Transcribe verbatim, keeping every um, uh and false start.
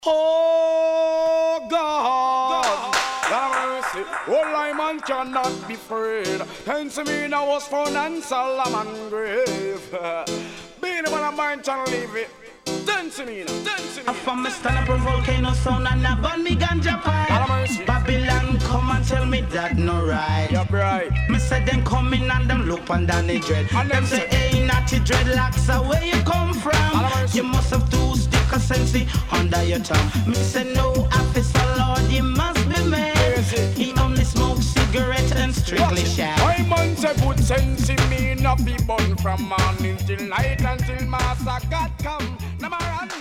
Oh God, have mercy. Oh, Lyman cannot be freed. Hence me now was found on Solomon grave. Being when I'm mind to leave it. Dance me now, dance me. I found me stand up a volcano sound and I burn me ganja pipe. Babylon come and tell me that no right. Yup, right. Me say them come in and them look and down the dread. And them say, hey, natty dreadlocks, so where you come from? You must have two stick of sense under your tongue. Me say no officer, Lord, he must be made. He only smokes cigarette and strictly shag. My man say good sense in me, not be born from morning till night until Master God come. Number one.